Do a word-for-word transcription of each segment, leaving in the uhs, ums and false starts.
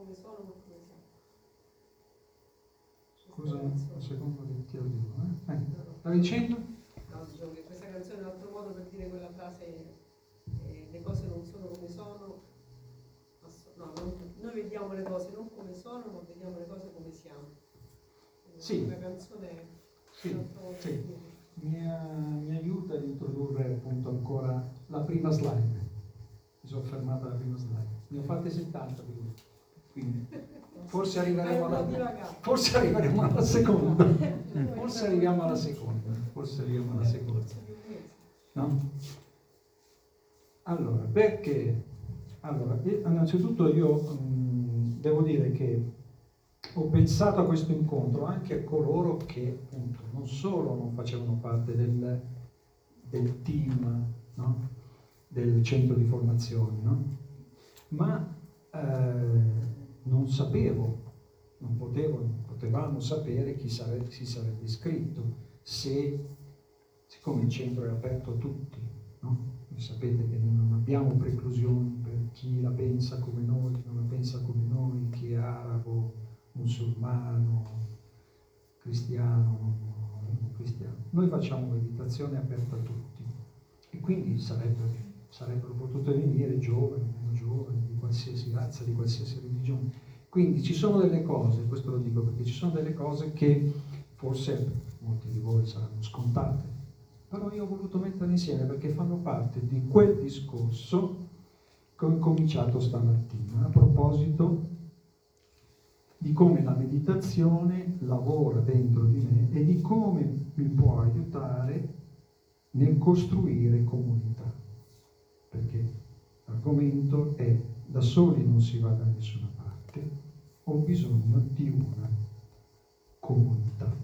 come sono ma come siamo. Scusa un secondo che ti arrivo, eh? Eh, No, no. stavi dicendo? No, dicevo che questa canzone è un altro modo per dire quella frase, eh, le cose non sono come sono, ass- no, non- noi vediamo le cose non come sono, ma vediamo le cose come siamo. Sì. La canzone è Sì, un altro modo sì. per dire. Mi, eh, mi aiuta ad introdurre appunto ancora la prima slide. Mi sono fermato alla prima slide. Ne ho fatte settanta prima. Quindi forse arriveremo Hai un po' alla, divagato. forse arriveremo alla seconda. Forse arriviamo alla seconda. Forse arriviamo alla seconda. No? Allora, perché? Allora, eh, innanzitutto io mh, devo dire che ho pensato a questo incontro anche a coloro che appunto non solo non facevano parte del, del team, no? Del centro di formazione, no? Ma eh, non sapevo, non potevo, non potevamo sapere chi sare- si sarebbe iscritto, se, siccome il centro è aperto a tutti, no? Voi sapete che non abbiamo preclusioni per chi la pensa come noi, chi non la pensa come noi, chi è arabo, musulmano, cristiano, non cristiano. Noi facciamo meditazione aperta a tutti e quindi sarebbero, sarebbero potute venire giovani, meno giovani, di qualsiasi razza, di qualsiasi religione. Quindi ci sono delle cose, questo lo dico perché ci sono delle cose che forse molti di voi saranno scontate, però io ho voluto metterle insieme perché fanno parte di quel discorso che ho incominciato stamattina a proposito di come la meditazione lavora dentro di me e di come mi può aiutare nel costruire comunità. Perché l'argomento è: da soli non si va da nessuna parte, ho bisogno di una comunità.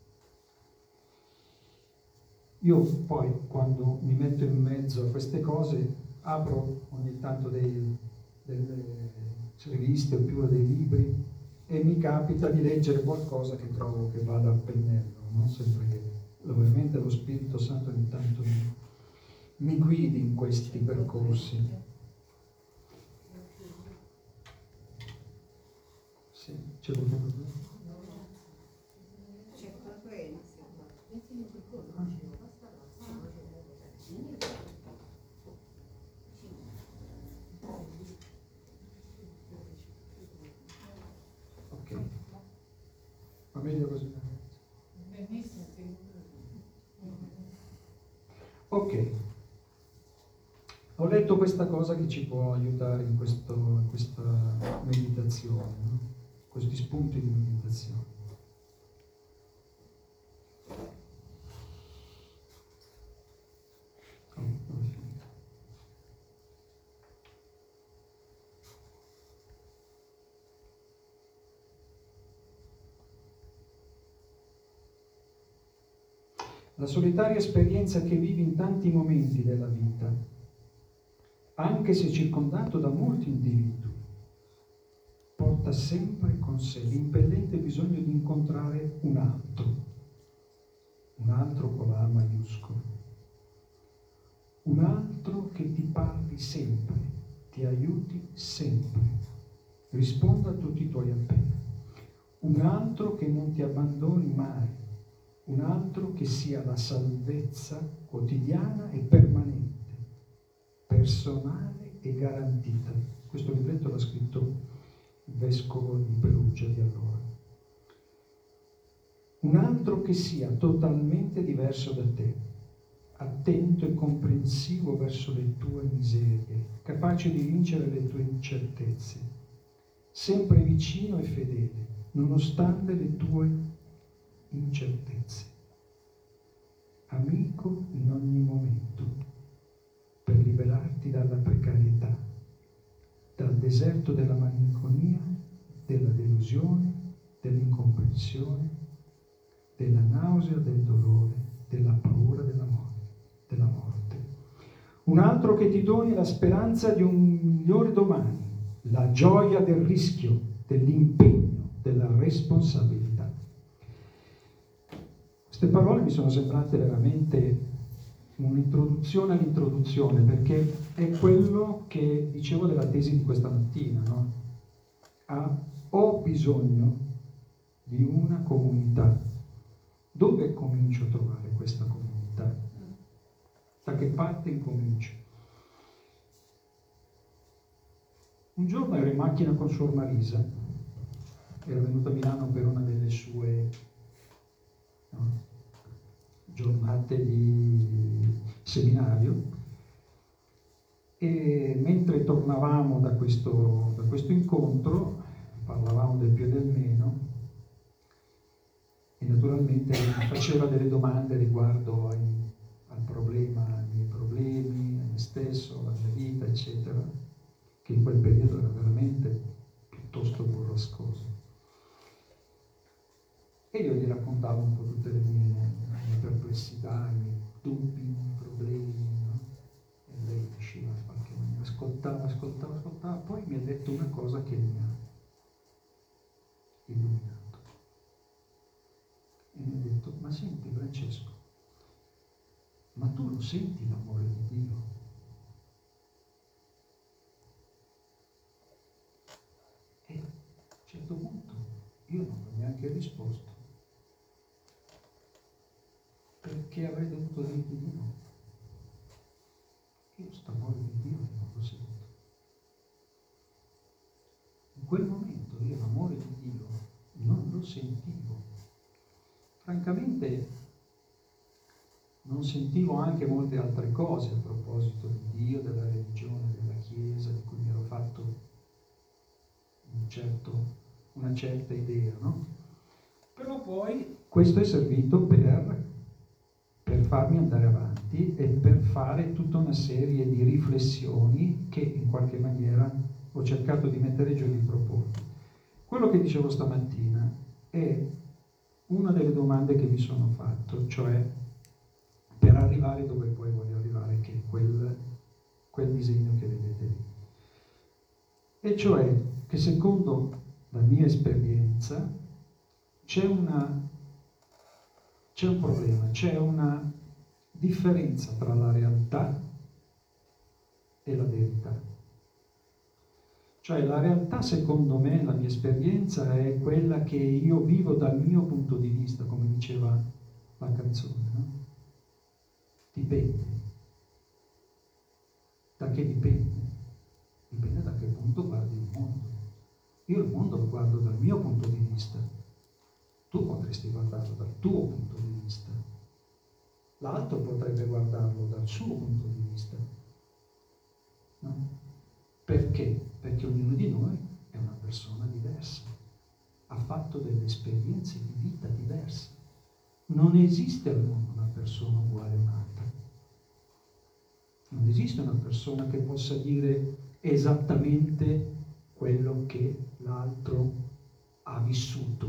Io poi, quando mi metto in mezzo a queste cose, apro ogni tanto dei, delle riviste oppure dei libri e mi capita di leggere qualcosa che trovo che vada a pennello, no? Sempre che ovviamente lo Spirito Santo ogni tanto mi, mi guidi in questi percorsi. Sì, c'è qualcuno? Ok, va meglio così. Ok, ho letto questa cosa che ci può aiutare in, questo, in questa meditazione, no? Questi spunti di meditazione. Oh, dove è finito? La solitaria esperienza che vivi in tanti momenti della vita, anche se circondato da molti individui, porta sempre con sé l'impellente bisogno di incontrare un altro, un altro con la A maiuscola, un altro che ti parli sempre, ti aiuti sempre, risponda a tutti i tuoi appelli, un altro che non ti abbandoni mai, un altro che sia la salvezza quotidiana e permanente, personale e garantita. Questo libretto l'ha scritto il vescovo di Perugia di allora. Un altro che sia totalmente diverso da te, attento e comprensivo verso le tue miserie, capace di vincere le tue incertezze, sempre vicino e fedele, nonostante le tue incertezze, amico in ogni momento, per liberarti dalla precarietà, dal deserto della malinconia, della delusione, dell'incomprensione, della nausea, del dolore, della paura della morte, della morte. Un altro che ti doni la speranza di un migliore domani, la gioia del rischio, dell'impegno, della responsabilità. Queste parole mi sono sembrate veramente un'introduzione all'introduzione, perché è quello che dicevo della tesi di questa mattina, no? a ho bisogno di una comunità. Dove comincio a trovare questa comunità? Da che parte incomincio? Un giorno ero in macchina con Suor Marisa, era venuta a Milano per una delle sue no, giornate di seminario, e mentre tornavamo da questo, da questo incontro parlavamo del più e del meno, e naturalmente mi faceva delle domande riguardo ai, al problema, ai miei problemi, a me stesso, alla mia vita, eccetera, che in quel periodo era veramente piuttosto burrascoso. E io gli raccontavo un po' tutte le mie, le mie perplessità, i miei dubbi, i miei problemi, no? E lei riusciva in qualche maniera, ascoltava, ascoltava, ascoltava, poi mi ha detto una cosa che mi ha illuminato. E mi ha detto: ma senti Francesco, ma tu lo senti l'amore di Dio? E a un certo punto io non ho neanche risposto, perché avrei dovuto dirti di no. Io sto amore di Dio non lo sento. In quel momento io l'amore di Dio non lo sentivo. Francamente non sentivo anche molte altre cose a proposito di Dio, della religione, della Chiesa, di cui mi ero fatto un certo, una certa idea, no? Però poi questo è servito per, per farmi andare avanti e per fare tutta una serie di riflessioni che in qualche maniera ho cercato di mettere giù e di proporre. Quello che dicevo stamattina è una delle domande che mi sono fatto, cioè per arrivare dove poi voglio arrivare, che è quel, quel disegno che vedete lì. E cioè che secondo la mia esperienza c'è una c'è un problema, c'è una differenza tra la realtà e la verità. Cioè la realtà, secondo me, la mia esperienza è quella che io vivo dal mio punto di vista, come diceva la canzone, no? Dipende. Da che dipende? Dipende da che punto guardi il mondo. Io il mondo lo guardo dal mio punto di vista. Tu potresti guardarlo dal tuo punto di vista. L'altro potrebbe guardarlo dal suo punto di vista. No? Perché? Perché ognuno di noi è una persona diversa, ha fatto delle esperienze di vita diverse. Non esiste al mondo una persona uguale a un'altra. Non esiste una persona che possa dire esattamente quello che l'altro ha vissuto,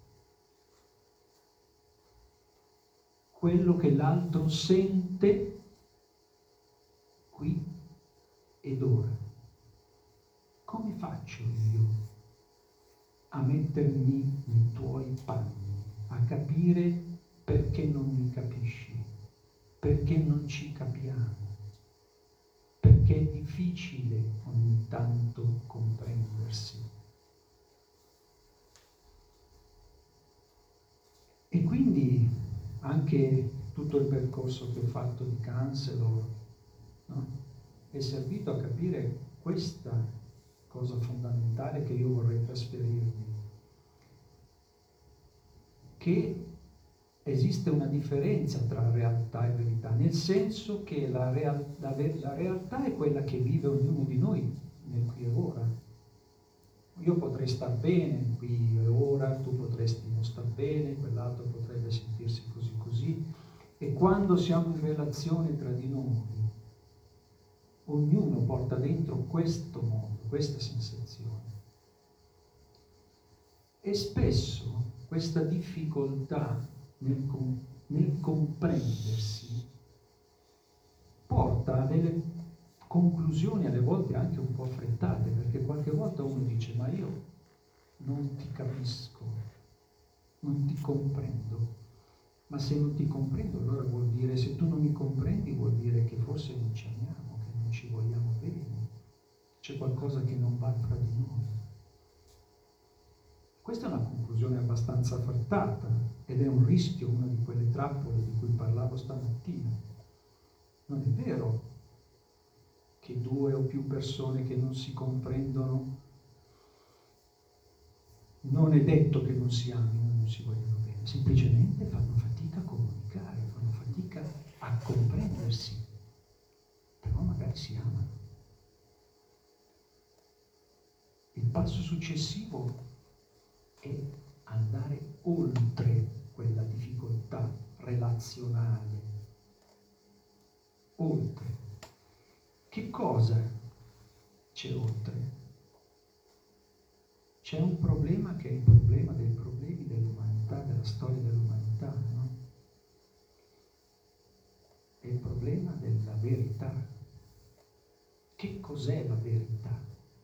quello che l'altro sente qui ed ora. Come faccio io a mettermi nei tuoi panni, a capire perché non mi capisci, perché non ci capiamo, perché è difficile ogni tanto comprendersi? E quindi anche tutto il percorso che ho fatto di counselor, no? È servito a capire questa cosa fondamentale che io vorrei trasferirmi, che esiste una differenza tra realtà e verità, nel senso che la, real, la, la realtà è quella che vive ognuno di noi nel qui e ora. Io potrei star bene qui e ora, tu potresti non star bene, quell'altro potrebbe sentirsi così così, e quando siamo in relazione tra di noi, ognuno porta dentro questo mondo, questa sensazione. E spesso questa difficoltà nel, nel comprendersi porta a delle conclusioni alle volte anche un po' affrettate, perché qualche volta uno dice: ma io non ti capisco, non ti comprendo. Ma se non ti comprendo, allora vuol dire, se tu non mi comprendi, vuol dire che forse non ci amiamo, che non ci vogliamo bene, c'è qualcosa che non va fra di noi. Questa è una conclusione abbastanza affrettata ed è un rischio, una di quelle trappole di cui parlavo stamattina. Non è vero che due o più persone che non si comprendono, non è detto che non si amino, non si vogliono bene, semplicemente fanno fatica a comunicare, fanno fatica a comprendersi, però magari si amano. Il passo successivo è andare oltre quella difficoltà relazionale, oltre. Che cosa c'è oltre? C'è un problema che è il problema dei problemi dell'umanità, della storia dell'umanità, no? È il problema della verità. Che cos'è la verità?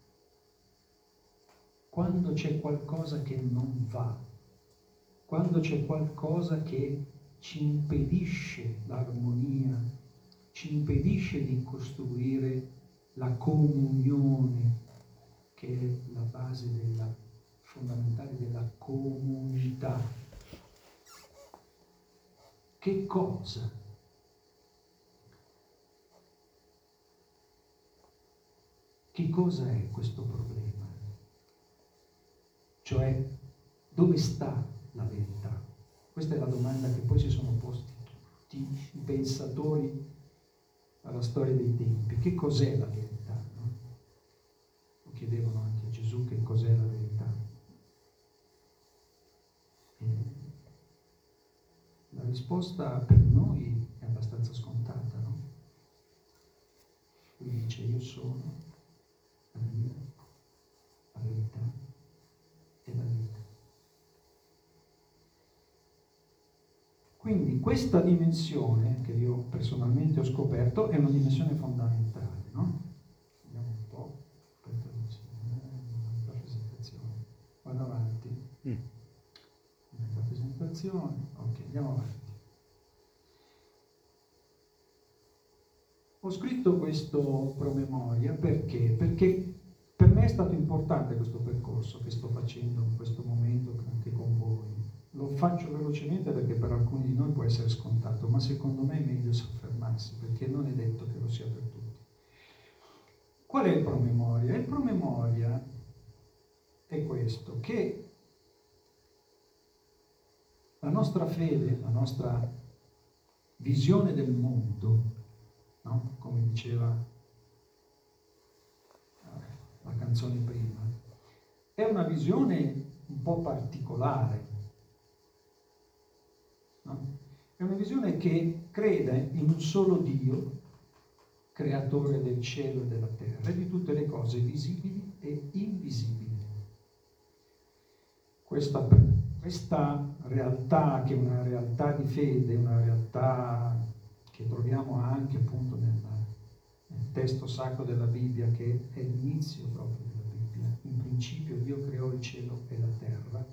Quando c'è qualcosa che non va, quando c'è qualcosa che ci impedisce l'armonia, ci impedisce di costruire la comunione, che è la base della, fondamentale della comunità. Che cosa? Che cosa è questo problema? Cioè, dove sta la verità? Questa è la domanda che poi si sono posti tutti i pensatori alla storia dei tempi. Che cos'è la verità? No? Lo chiedevano anche a Gesù che cos'è la verità. E la risposta per noi è abbastanza scontata, no? Lui dice: io sono la via, la verità e la vita. Quindi questa dimensione che io personalmente ho scoperto è una dimensione fondamentale, no? Vediamo un po', aspetta, la presentazione. Vado avanti. Mm. La presentazione, ok, andiamo avanti. Ho scritto questo promemoria perché? Perché per me è stato importante questo percorso che sto facendo in questo momento anche con voi. Lo faccio velocemente perché per alcuni di noi può essere scontato, ma secondo me è meglio soffermarsi perché non è detto che lo sia per tutti. Qual è il promemoria? Il promemoria è questo, che la nostra fede, la nostra visione del mondo, no? Come diceva la canzone prima, è una visione un po' particolare, no? È una visione che crede in un solo Dio, creatore del cielo e della terra e di tutte le cose visibili e invisibili. Questa, questa realtà, che è una realtà di fede, una realtà che troviamo anche appunto nel, nel testo sacro della Bibbia, che è l'inizio proprio della Bibbia. In principio Dio creò il cielo e la terra.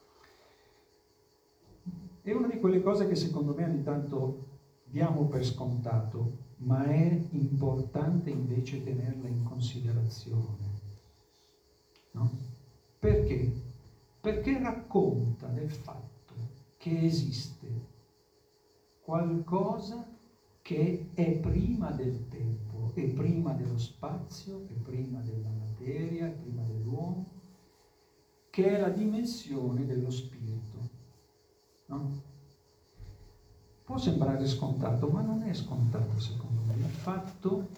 È una di quelle cose che secondo me ogni tanto diamo per scontato, ma è importante invece tenerla in considerazione. No? Perché? Perché racconta del fatto che esiste qualcosa che è prima del tempo, è prima dello spazio, è prima della materia, è prima dell'uomo, che è la dimensione dello spirito. No? Può sembrare scontato, ma non è scontato secondo me. Il fatto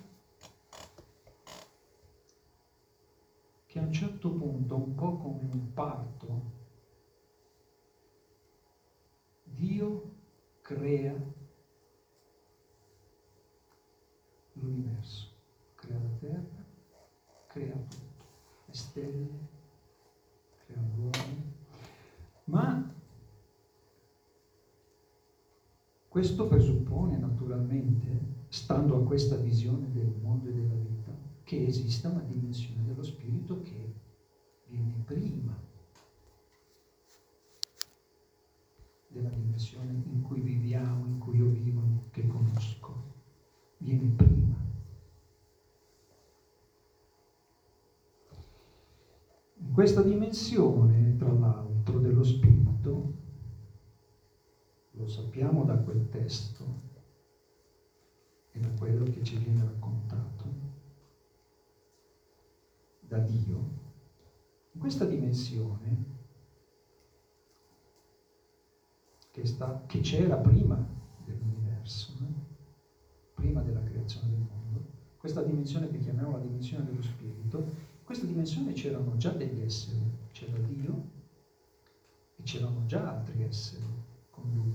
che a un certo punto, un po' come un parto, Dio crea l'universo, crea la terra, crea tutto, le stelle, crea l'uomo, ma questo presuppone naturalmente, stando a questa visione del mondo e della vita, che esista una dimensione dello spirito che viene prima della dimensione in cui viviamo, in cui io vivo, che conosco, viene prima. In Questa dimensione, tra l'altro, dello spirito, lo sappiamo da quel testo e da quello che ci viene raccontato da Dio. In questa dimensione che, sta, che c'era prima dell'universo, eh? prima della creazione del mondo, questa dimensione che chiamiamo la dimensione dello spirito, in questa dimensione c'erano già degli esseri, c'era Dio e c'erano già altri esseri con lui.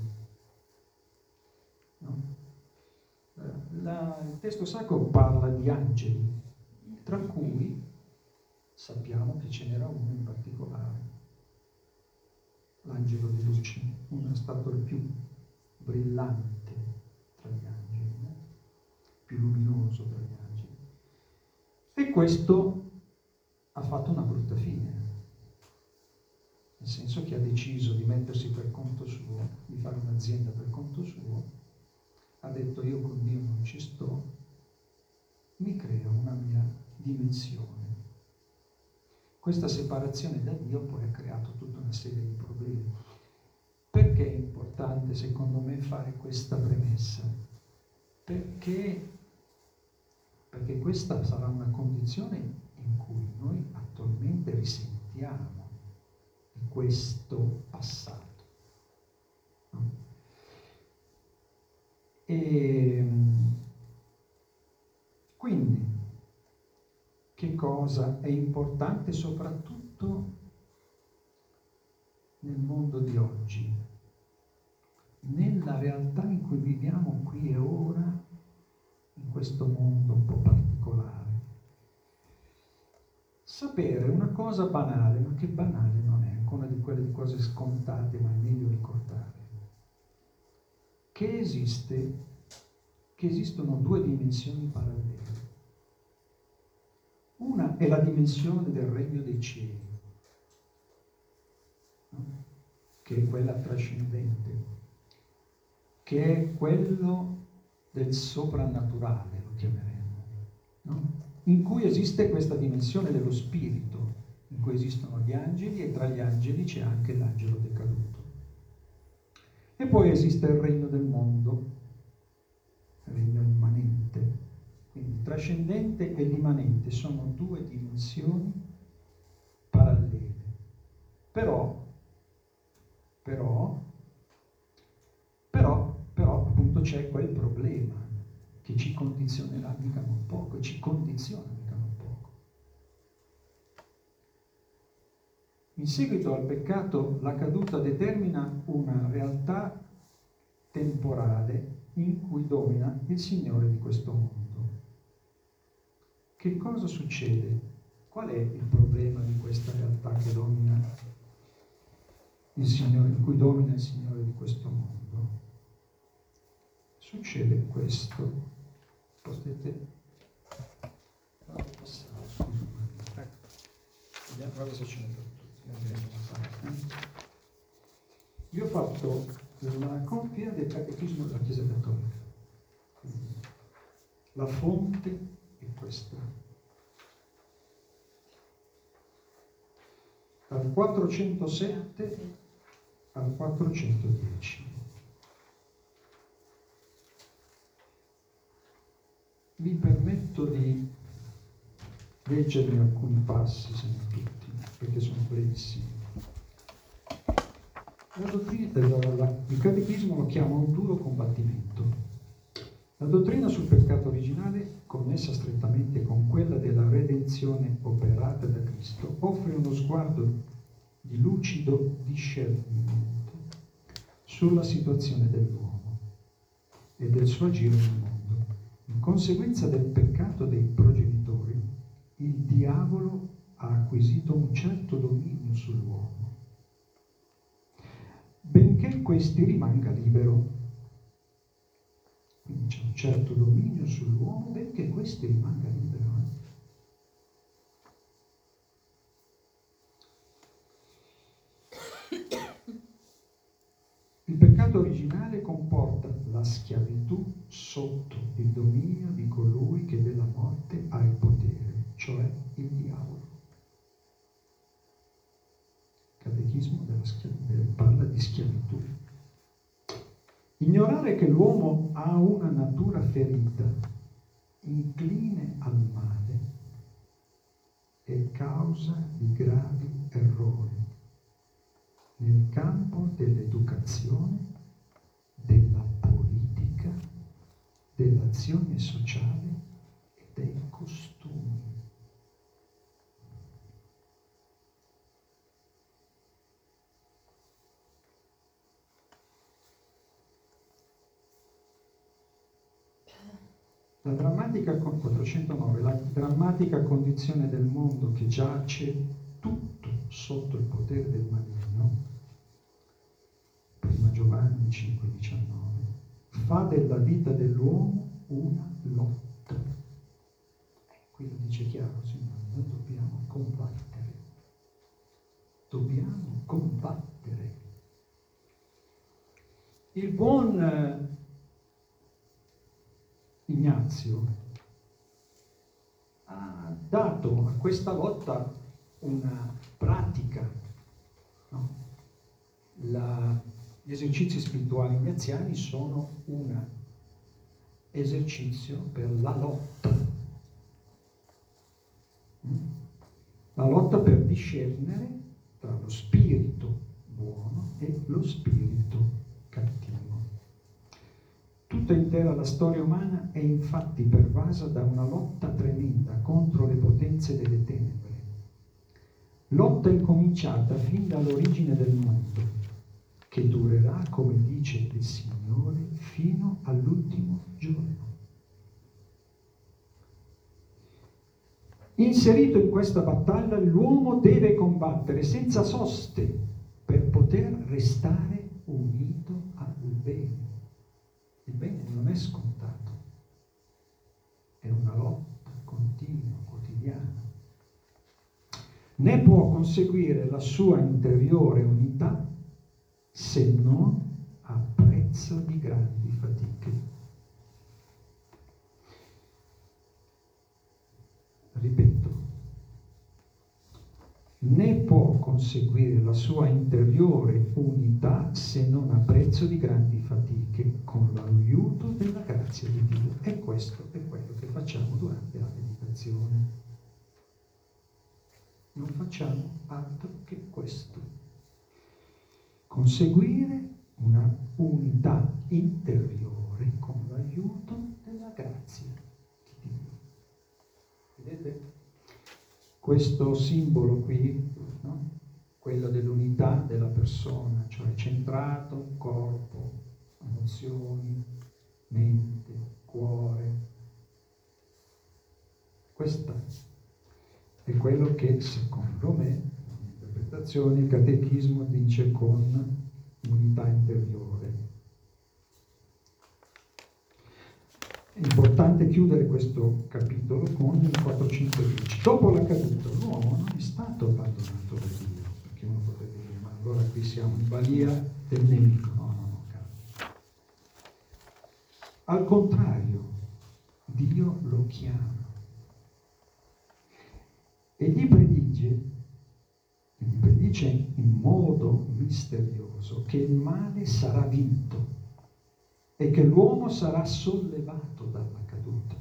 No? La, il testo sacro parla di angeli, tra cui sappiamo che ce n'era uno in particolare, l'angelo di luce, uno è stato il più brillante tra gli angeli, no? Più luminoso tra gli angeli. E questo ha fatto una brutta fine, nel senso che ha deciso di mettersi per conto suo, di fare un'azienda per conto suo, ha detto io con Dio non ci sto, mi creo una mia dimensione. Questa separazione da Dio poi ha creato tutta una serie di problemi. Perché è importante secondo me fare questa premessa? Perché, perché questa sarà una condizione in cui noi attualmente risentiamo di questo passato. No? E quindi che cosa è importante soprattutto nel mondo di oggi, nella realtà in cui viviamo qui e ora, in questo mondo un po' particolare? Sapere una cosa banale, ma che banale non è, una di quelle cose scontate, ma è meglio ricordare, che esiste, che esistono due dimensioni parallele. Una è la dimensione del regno dei cieli, no? Che è quella trascendente, che è quello del soprannaturale, lo chiameremo, no? In cui esiste questa dimensione dello spirito, in cui esistono gli angeli e tra gli angeli c'è anche l'angelo decaduto. E poi esiste il regno del mondo, il regno immanente. Quindi il trascendente e l'immanente sono due dimensioni parallele. Però, però, però, però appunto c'è quel problema che ci condizionerà mica non poco, e ci condiziona mica non poco. In seguito al peccato, la caduta determina una realtà temporale in cui domina il Signore di questo mondo. Che cosa succede? Qual è il problema di questa realtà che domina il Signore, in cui domina il Signore di questo mondo? Succede questo. Potete passare, scusami. Vediamo, guarda se ce n'è per tutti. Io ho fatto la copia del Catechismo della Chiesa Cattolica. La fonte è questa. Dal quattrocentosette al quattrocentodieci. Vi permetto di leggervi alcuni passi, se non tutti, perché sono brevissimi. La dottrina, la, la, il Catechismo lo chiama un duro combattimento. La dottrina sul peccato originale, connessa strettamente con quella della redenzione operata da Cristo, offre uno sguardo di lucido discernimento sulla situazione dell'uomo e del suo agire nel mondo. In conseguenza del peccato dei progenitori, il diavolo ha acquisito un certo dominio sull'uomo, benché questi rimanga libero. Quindi c'è un certo dominio sull'uomo, benché questi rimanga libero. Il peccato originale comporta la schiavitù sotto il dominio di colui che della morte ha il potere, cioè il diavolo. Pensare che l'uomo ha una natura ferita, incline al male, è causa di gravi errori nel campo dell'educazione, della politica, dell'azione sociale e dei costumi. La drammatica, quattrocentonove, la drammatica condizione del mondo che giace tutto sotto il potere del maligno, prima Giovanni cinque diciannove, fa della vita dell'uomo una lotta. Qui lo dice chiaro, Signore, noi dobbiamo combattere. Dobbiamo combattere. Il buon Ignazio ha dato a questa lotta una pratica, no? La, gli esercizi spirituali ignaziani sono un esercizio per la lotta, la lotta per discernere tra lo spirito buono e lo spirito cattivo. Tutta intera la storia umana è infatti pervasa da una lotta tremenda contro le potenze delle tenebre. Lotta incominciata fin dall'origine del mondo, che durerà, come dice il Signore, fino all'ultimo giorno. Inserito in questa battaglia, l'uomo deve combattere senza soste per poter restare unito al bene. Il bene non è scontato, è una lotta continua, quotidiana. Né può conseguire la sua interiore unità se non a prezzo di grandi fatiche. Ripeto, né può conseguire la sua interiore unità se non a prezzo di grandi fatiche, con l'aiuto della grazia di Dio. E questo è quello che facciamo durante la meditazione. Non facciamo altro che questo. Conseguire una unità interiore con l'aiuto della grazia di Dio. Vedete? Questo simbolo qui, no? Quello dell'unità della persona, cioè centrato, corpo, emozioni, mente, cuore. Questo è quello che, secondo me, nell'interpretazione, il catechismo dice con unità interiore. È importante chiudere questo capitolo con il quattrocentodieci. Dopo la caduta, l'uomo non è stato abbandonato da Dio, perché uno potrebbe dire, ma allora qui siamo in balia del nemico. No, no, no, caro. Al contrario, Dio lo chiama e gli predice, gli predice in modo misterioso che il male sarà vinto e che l'uomo sarà sollevato dalla caduta.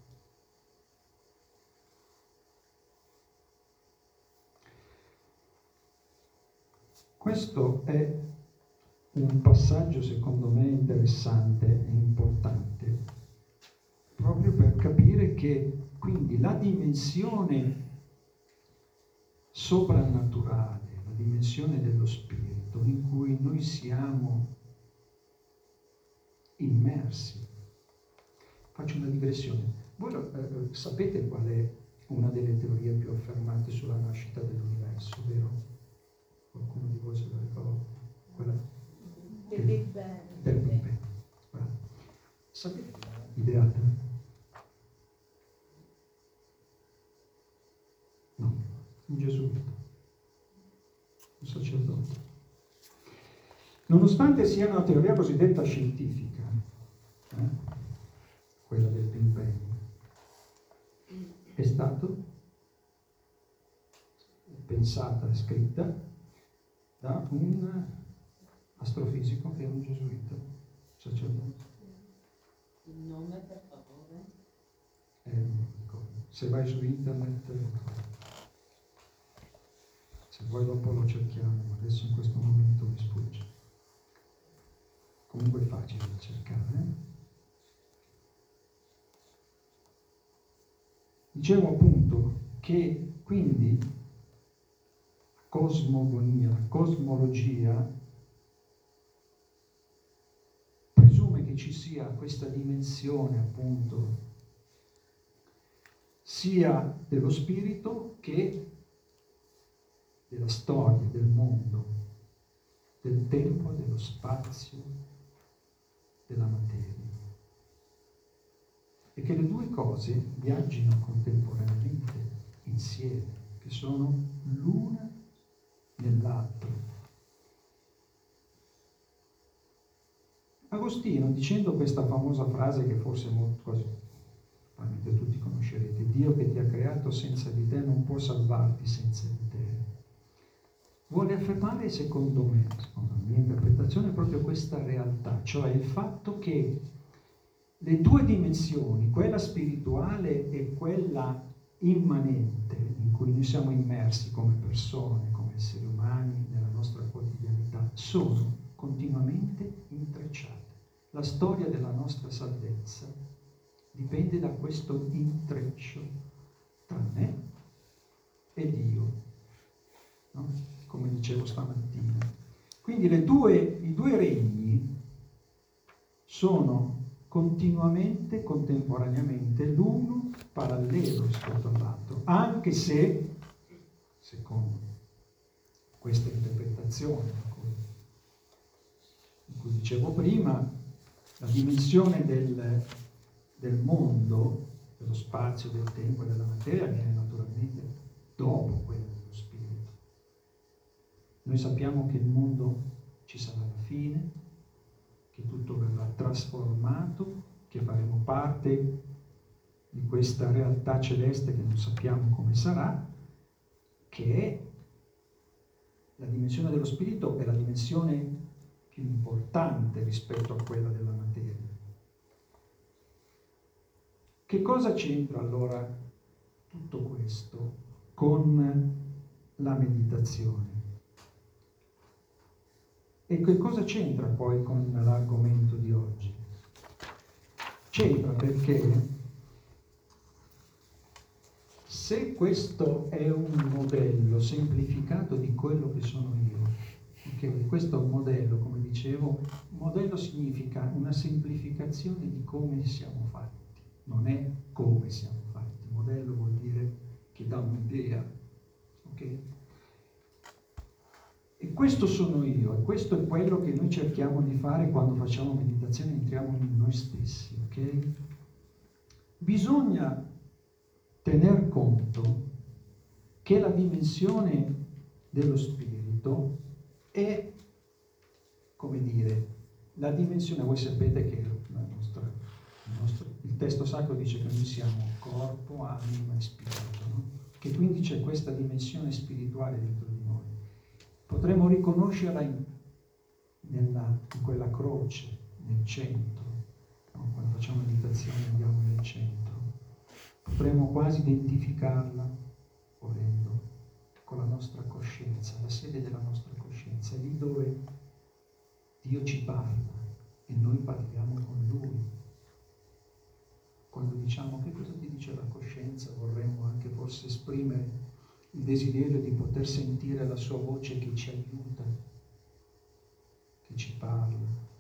Questo è un passaggio, secondo me, interessante e importante, proprio per capire che quindi la dimensione soprannaturale, la dimensione dello spirito in cui noi siamo immersi. Faccio una digressione. Voi eh, sapete qual è una delle teorie più affermate sulla nascita dell'universo, vero? Qualcuno di voi se lo ricorda? Quella Del Big Bang. Del Big Bang. Bravo. Sapete ideata? No, un gesuita, un sacerdote. Nonostante sia una teoria cosiddetta scientifica, eh, quella del Big Bang, è stato pensata e scritta da un astrofisico che era un gesuita, sacerdote. Il nome, per favore. Eh, non lo ricordo. Se vai su internet, se vuoi dopo lo cerchiamo, ma adesso in questo momento mi sfugge. Comunque è facile da cercare. Eh? Dicevo appunto che quindi la cosmogonia, la cosmologia presume che ci sia questa dimensione appunto sia dello spirito che della storia, del mondo, del tempo, dello spazio, della materia. E che le due cose viaggino contemporaneamente insieme, che sono l'una nell'altro. Agostino, dicendo questa famosa frase che forse molto, quasi, probabilmente tutti conoscerete, Dio che ti ha creato senza di te non può salvarti senza di te, vuole affermare, secondo me, secondo la mia interpretazione, proprio questa realtà, cioè il fatto che le due dimensioni, quella spirituale e quella immanente, in cui noi siamo immersi come persone, come esseri umani, nella nostra quotidianità, sono continuamente intrecciate. La storia della nostra salvezza dipende da questo intreccio tra me e Dio, no? Come dicevo stamattina. Quindi le due, i due regni sono continuamente, contemporaneamente, l'uno parallelo rispetto all'altro, anche se, secondo questa interpretazione di cui dicevo prima, la dimensione del, del mondo, dello spazio, del tempo e della materia viene naturalmente dopo quella dello spirito. Noi sappiamo che il mondo ci sarà alla fine, che tutto verrà trasformato, che faremo parte di questa realtà celeste che non sappiamo come sarà, che è la dimensione dello spirito, è la dimensione più importante rispetto a quella della materia. Che cosa c'entra allora tutto questo con la meditazione? E che cosa c'entra poi con l'argomento di oggi? C'entra perché se questo è un modello semplificato di quello che sono io, okay? Questo è un modello, come dicevo, modello significa una semplificazione di come siamo fatti, non è come siamo fatti. Modello vuol dire che dà un'idea, ok? E questo sono io, e questo è quello che noi cerchiamo di fare quando facciamo meditazione, entriamo in noi stessi, ok? Bisogna tener conto che la dimensione dello spirito è, come dire, la dimensione, voi sapete che la nostra, il, nostro, il testo sacro dice che noi siamo corpo, anima e spirito, no? Che quindi c'è questa dimensione spirituale dentro di noi. Potremmo riconoscerla in, nella, in quella croce, nel centro, no? Quando facciamo meditazione andiamo nel centro. Potremmo quasi identificarla, volendo, con la nostra coscienza, la sede della nostra coscienza, è lì dove Dio ci parla e noi parliamo con Lui. Quando diciamo che cosa ti dice la coscienza, vorremmo anche forse esprimere il desiderio di poter sentire la sua voce che ci aiuta, che ci parla.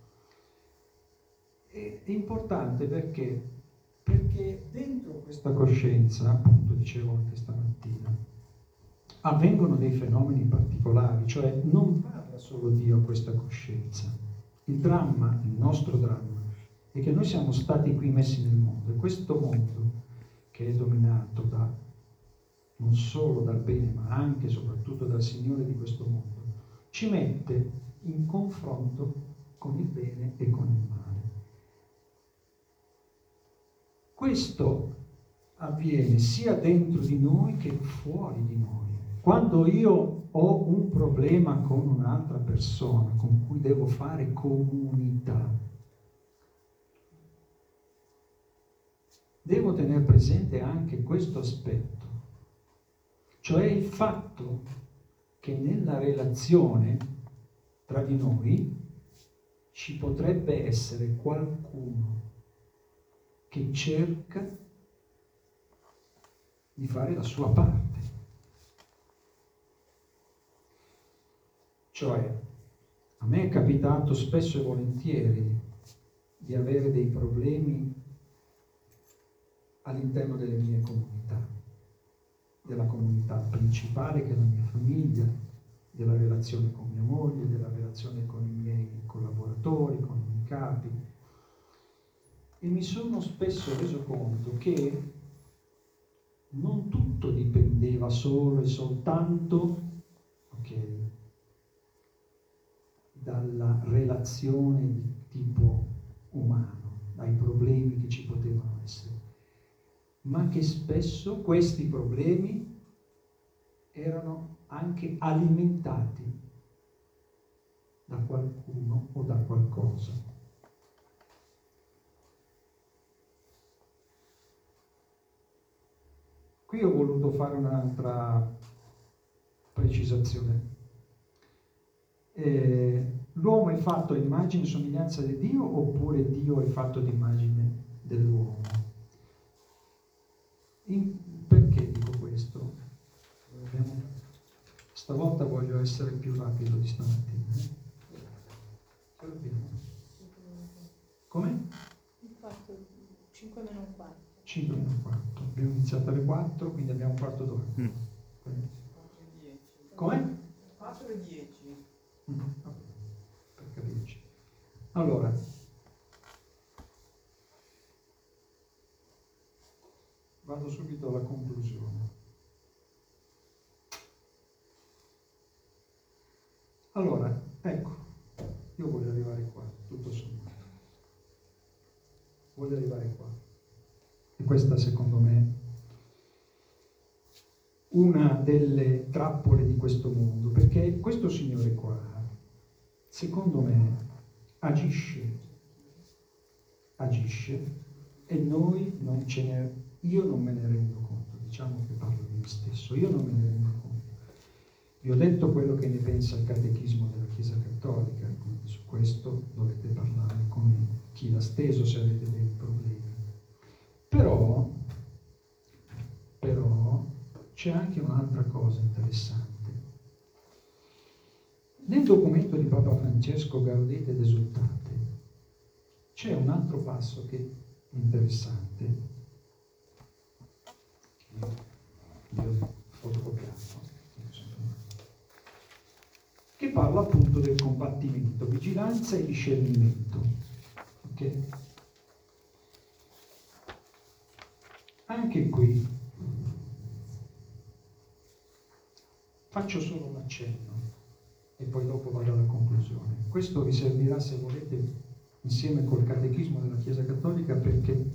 E, è importante perché, perché dentro questa coscienza, appunto dicevo anche stamattina, avvengono dei fenomeni particolari, cioè non parla solo Dio a questa coscienza. Il dramma, il nostro dramma, è che noi siamo stati qui messi nel mondo e questo mondo, che è dominato da non solo dal bene, ma anche e soprattutto dal Signore di questo mondo, ci mette in confronto con il bene e con il male. Questo avviene sia dentro di noi che fuori di noi. Quando io ho un problema con un'altra persona con cui devo fare comunità, devo tenere presente anche questo aspetto, cioè il fatto che nella relazione tra di noi ci potrebbe essere qualcuno che cerca di fare la sua parte. Cioè, a me è capitato spesso e volentieri di avere dei problemi all'interno delle mie comunità, della comunità principale che è la mia famiglia, della relazione con mia moglie, della relazione con i miei collaboratori, con i miei capi. E mi sono spesso reso conto che non tutto dipendeva solo e soltanto, ok, dalla relazione di tipo umano, dai problemi che ci potevano essere, ma che spesso questi problemi erano anche alimentati da qualcuno o da qualcosa. Qui ho voluto fare un'altra precisazione. Eh, l'uomo è fatto a immagine e somiglianza di Dio oppure Dio è fatto ad immagine dell'uomo? In, perché dico questo? Abbiamo, stavolta voglio essere più rapido di stamattina. Eh? Ce l'abbiamo? Come? Fatto cinque meno un quarto. cinque meno un quarto. Abbiamo iniziato alle quattro, quindi abbiamo un quarto d'ora. Mm. Come? quattro e dieci. Mm. Per capirci. Allora, vado subito alla conclusione. Allora, ecco, io voglio arrivare qua, tutto sommato. Voglio arrivare qua. E questa, secondo me, una delle trappole di questo mondo, perché questo signore qua, secondo me, agisce, agisce, e noi non ce ne, io non me ne rendo conto, diciamo che parlo di me stesso, io non me ne rendo conto. Vi ho detto quello che ne pensa il catechismo della Chiesa Cattolica, quindi su questo dovete parlare con chi l'ha steso se avete dei problemi. Però, però c'è anche un'altra cosa interessante. Nel documento di Papa Francesco Gaudete ed Esultate c'è un altro passo che è interessante. Io ho fotocopiato, che parla appunto del combattimento, vigilanza e discernimento. Ok? Anche qui faccio solo un accenno e poi dopo vado alla conclusione. Questo vi servirà, se volete, insieme col catechismo della Chiesa Cattolica, perché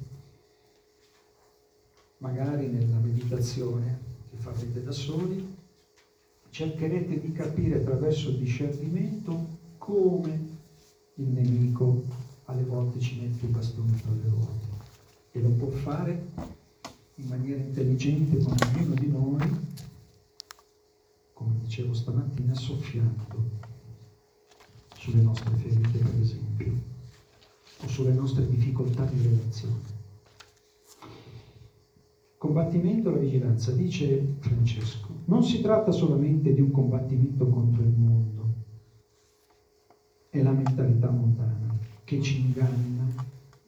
magari nella meditazione che farete da soli cercherete di capire attraverso il discernimento come il nemico alle volte ci mette i bastoni tra le ruote, e lo può fare in maniera intelligente con ognuno di noi, come dicevo stamattina, soffiando sulle nostre ferite, per esempio, o sulle nostre difficoltà di relazione. Combattimento alla vigilanza, dice Francesco, non si tratta solamente di un combattimento contro il mondo e la mentalità mondana che ci inganna.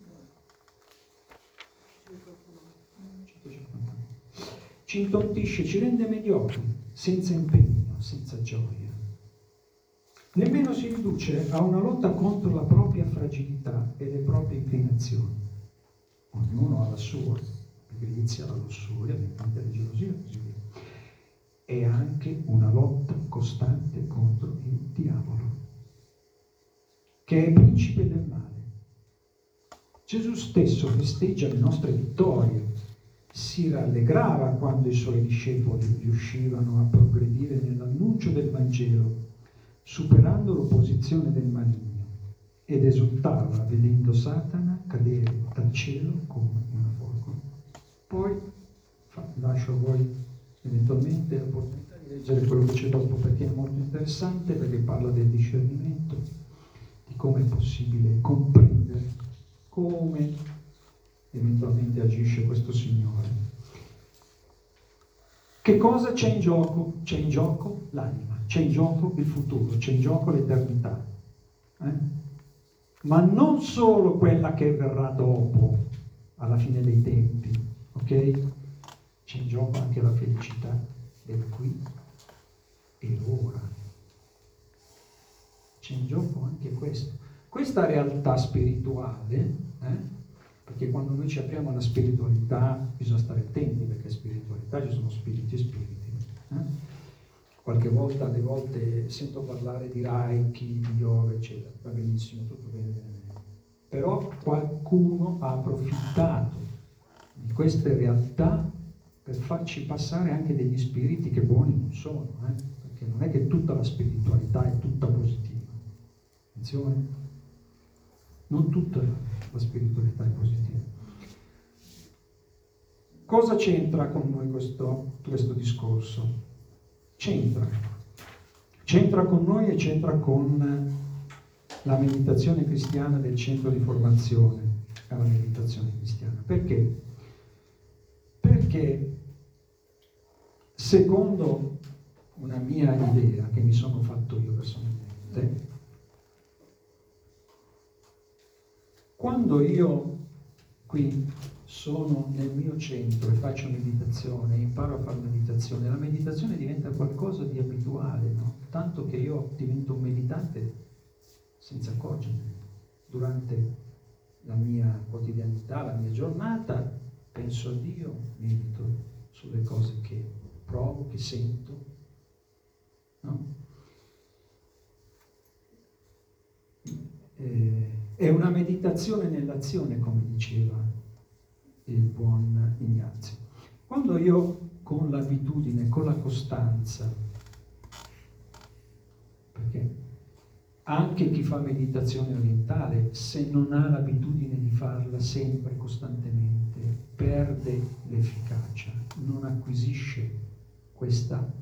Ci intontisce, ci rende mediocri, senza impegno, senza gioia. Nemmeno si riduce a una lotta contro la propria fragilità e le proprie inclinazioni. Ognuno ha la sua, la pigrizia, la lussuria, l'intenta di gelosia e così via. È anche una lotta costante contro il diavolo, che è principe del male. Gesù stesso festeggia le nostre vittorie, si rallegrava quando i suoi discepoli riuscivano a progredire nell'annuncio del Vangelo, superando l'opposizione del maligno, ed esultava vedendo Satana cadere dal cielo come una folgore. Poi fa, lascio a voi eventualmente l'opportunità di leggere quello che c'è dopo, perché è molto interessante, perché parla del discernimento, di come è possibile comprendere come eventualmente agisce questo Signore. Che cosa c'è in gioco? C'è in gioco l'anima, c'è in gioco il futuro, c'è in gioco l'eternità. Eh? Ma non solo quella che verrà dopo, alla fine dei tempi, ok? C'è in gioco anche la felicità del qui e ora. C'è in gioco anche questo. Questa realtà spirituale, eh? Perché quando noi ci apriamo alla spiritualità bisogna stare attenti, perché spiritualità ci sono spiriti e spiriti. Eh? Qualche volta, alle volte sento parlare di Reiki, di yoga, eccetera. Va benissimo, tutto bene, bene, bene. Però qualcuno ha approfittato di queste realtà per farci passare anche degli spiriti che buoni non sono, eh? Perché non è che tutta la spiritualità è tutta positiva. Attenzione. Non tutta la spiritualità è positiva. Cosa c'entra con noi questo, questo discorso? C'entra. C'entra con noi e c'entra con la meditazione cristiana del centro di formazione alla meditazione cristiana. Perché? Perché secondo una mia idea che mi sono fatto io personalmente, quando io qui sono nel mio centro e faccio meditazione, imparo a fare meditazione, la meditazione diventa qualcosa di abituale, no? Tanto che io divento un meditante senza accorgermene. Durante la mia quotidianità, la mia giornata, penso a Dio, medito sulle cose che provo, che sento, no? Eh, È una meditazione nell'azione, come diceva il buon Ignazio. Quando io con l'abitudine, con la costanza, perché anche chi fa meditazione orientale, se non ha l'abitudine di farla sempre, costantemente, perde l'efficacia, non acquisisce questa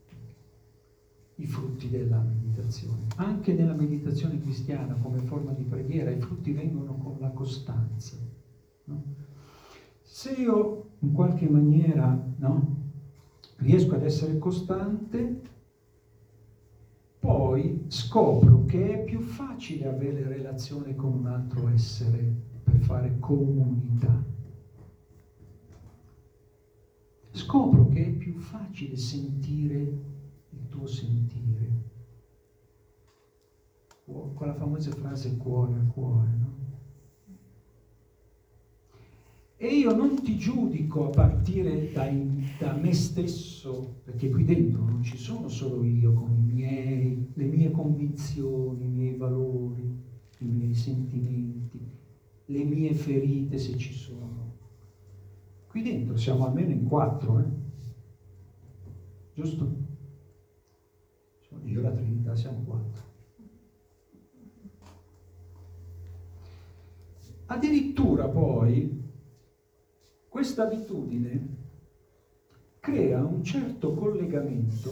i frutti della meditazione. Anche nella meditazione cristiana, come forma di preghiera, i frutti vengono con la costanza. No? Se io in qualche maniera, no, riesco ad essere costante, poi scopro che è più facile avere relazione con un altro essere per fare comunità. Scopro che è più facile sentire il tuo sentire, quella famosa frase cuore a cuore, no? E io non ti giudico a partire dai, da me stesso, perché qui dentro non ci sono solo io con i miei, le mie convinzioni, i miei valori, i miei sentimenti, le mie ferite se ci sono. Qui dentro siamo almeno in quattro, eh? Giusto? Io e la Trinità siamo quattro. Addirittura poi questa abitudine crea un certo collegamento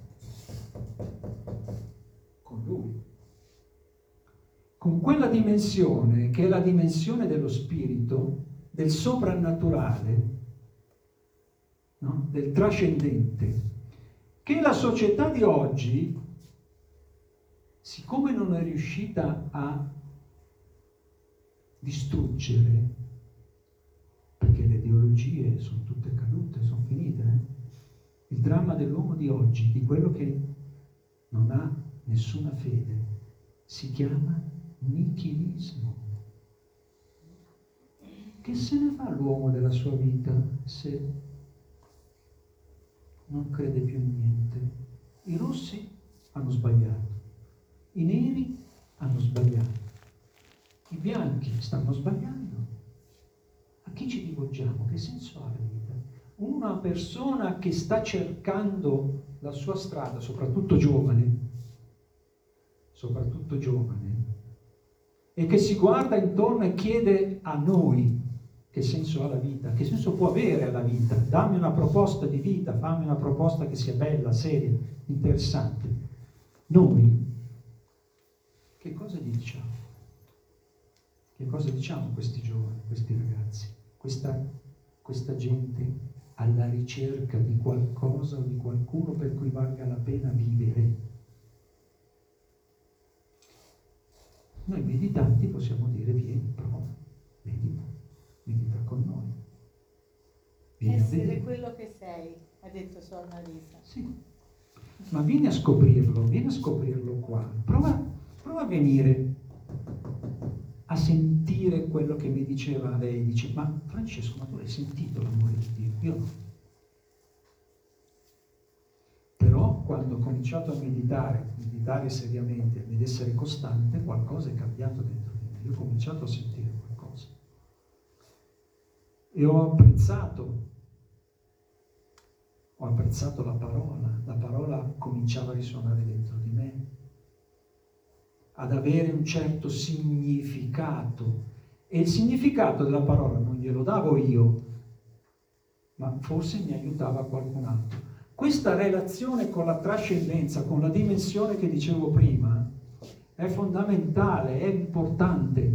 con Lui, con quella dimensione che è la dimensione dello spirito, del soprannaturale, no? Del trascendente, che la società di oggi, siccome non è riuscita a distruggere, perché le ideologie sono tutte cadute, sono finite, eh? Il dramma dell'uomo di oggi, di quello che non ha nessuna fede, si chiama nichilismo. Che se ne fa l'uomo della sua vita se non crede più in niente? I rossi hanno sbagliato, i neri hanno sbagliato, i bianchi stanno sbagliando. A chi ci rivolgiamo? Che senso ha la vita? Una persona che sta cercando la sua strada, soprattutto giovane, soprattutto giovane, e che si guarda intorno e chiede a noi, che senso ha la vita, che senso può avere alla vita. Dammi una proposta di vita, fammi una proposta che sia bella, seria, interessante. Noi, che cosa gli diciamo? Che cosa diciamo a questi giovani, a questi ragazzi, questa, questa gente alla ricerca di qualcosa o di qualcuno per cui valga la pena vivere? Noi meditanti possiamo dire: vieni, prova, medita, medita con noi. Vieni a Essere vedere. quello che sei, ha detto Suor Marisa. Sì, ma vieni a scoprirlo, vieni a scoprirlo qua. Prova, prova a venire a sentire quello che mi diceva lei. Dice: ma Francesco, ma tu hai sentito l'amore di Dio? Io no. Però quando ho cominciato a meditare, meditare seriamente ed essere costante, qualcosa è cambiato dentro di me. Io ho cominciato a sentire qualcosa. E ho apprezzato, ho apprezzato la parola. La parola cominciava a risuonare dentro di me, ad avere un certo significato. E il significato della parola non glielo davo io, ma forse mi aiutava qualcun altro. Questa relazione con la trascendenza, con la dimensione che dicevo prima, è fondamentale, è importante,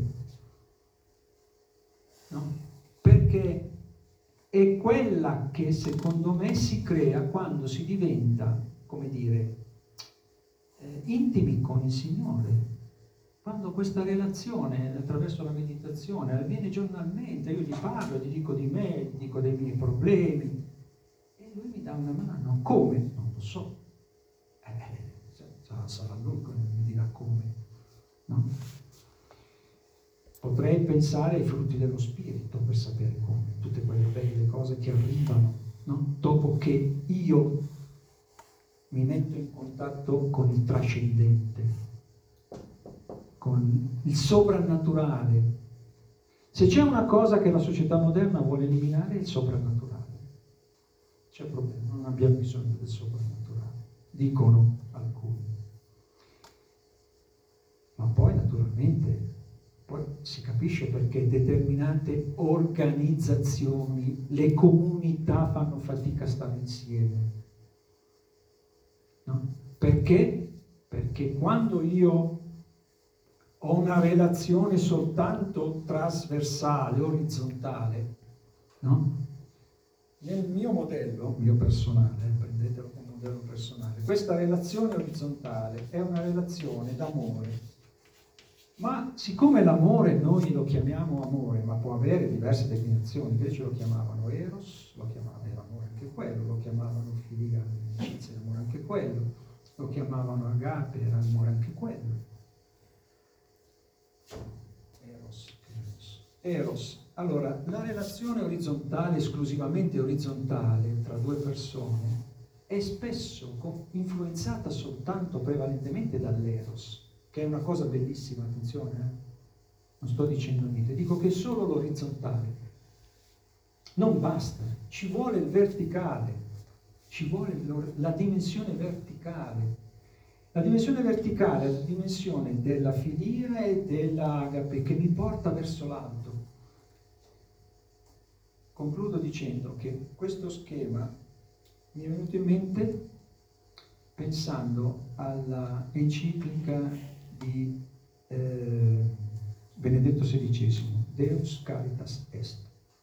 no? Perché è quella che secondo me si crea quando si diventa, come dire, eh, intimi con il Signore. Quando questa relazione attraverso la meditazione avviene giornalmente, io gli parlo, gli dico di me, gli dico dei miei problemi, e lui mi dà una mano. Come? Non lo so. Eh, sarà lui che mi dirà come. No? Potrei pensare ai frutti dello Spirito per sapere come, tutte quelle belle cose che arrivano, no? Dopo che io mi metto in contatto con il trascendente, con il soprannaturale. Se c'è una cosa che la società moderna vuole eliminare è il soprannaturale. C'è problema, non abbiamo bisogno del soprannaturale, dicono alcuni. Ma poi naturalmente poi si capisce perché determinate organizzazioni, le comunità fanno fatica a stare insieme. No? Perché? Perché quando io ho una relazione soltanto trasversale, orizzontale, no? Nel mio modello, mio personale, prendetelo come modello personale, questa relazione orizzontale è una relazione d'amore. Ma siccome l'amore noi lo chiamiamo amore, ma può avere diverse declinazioni, invece lo chiamavano eros, lo chiamavano era amore anche quello, lo chiamavano filia, amicizia, amore anche quello, lo chiamavano agape, era amore anche quello. Eros, eros. Eros. Allora, la relazione orizzontale, esclusivamente orizzontale, tra due persone, è spesso influenzata soltanto, prevalentemente dall'eros, che è una cosa bellissima, attenzione, eh? Non sto dicendo niente, dico che solo l'orizzontale non basta, ci vuole il verticale, ci vuole la dimensione verticale. La dimensione verticale è la dimensione della filia e dell'agape che mi porta verso l'alto. Concludo dicendo che questo schema mi è venuto in mente pensando alla enciclica di eh, Benedetto sedicesimo, Deus Caritas Est.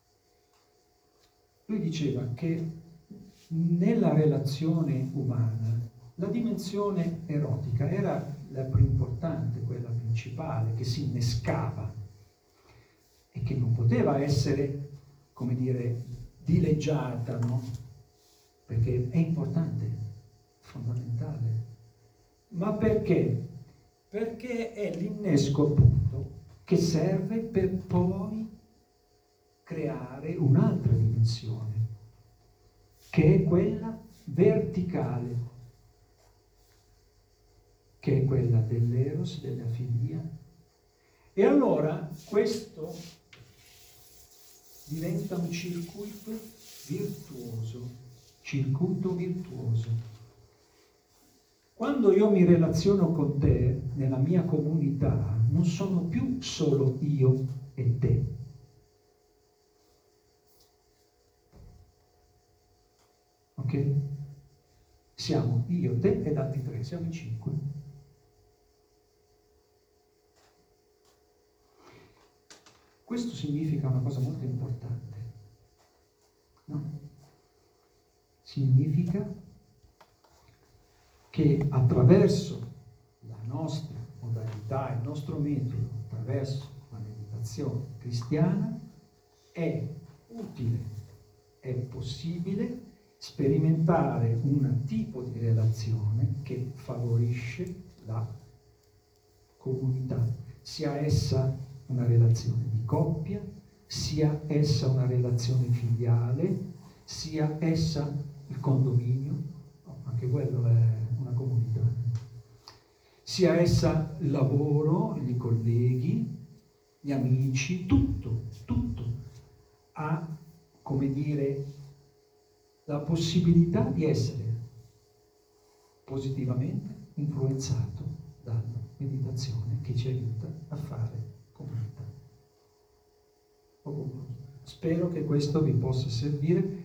Lui diceva che nella relazione umana la dimensione erotica era la più importante, quella principale, che si innescava e che non poteva essere, come dire, dileggiata, no? Perché è importante, fondamentale. Ma perché? Perché è l'innesco, appunto, che serve per poi creare un'altra dimensione, che è quella verticale, che è quella dell'eros, della filia. E allora questo diventa un circuito virtuoso, circuito virtuoso. Quando io mi relaziono con te nella mia comunità, non sono più solo io e te, ok? Siamo io, te ed altri tre, siamo in cinque. Questo significa una cosa molto importante, no? Significa che attraverso la nostra modalità, il nostro metodo, attraverso la meditazione cristiana, è utile, è possibile sperimentare un tipo di relazione che favorisce la comunità, sia essa una relazione di coppia, sia essa una relazione filiale, sia essa il condominio, no, anche quello è una comunità, sia essa il lavoro, i colleghi, gli amici, tutto, tutto ha, come dire, la possibilità di essere positivamente influenzato dalla meditazione che ci aiuta a fare comunità. Ho concluso. Spero che questo vi possa servire